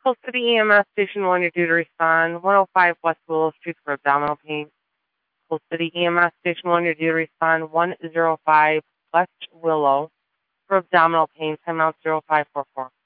Coal City EMS Station 1, you're due to respond. 105 West Willow Street for abdominal pain. Coal City EMS Station 1, you're due to respond. 105 West Willow for abdominal pain. Timeout 0544.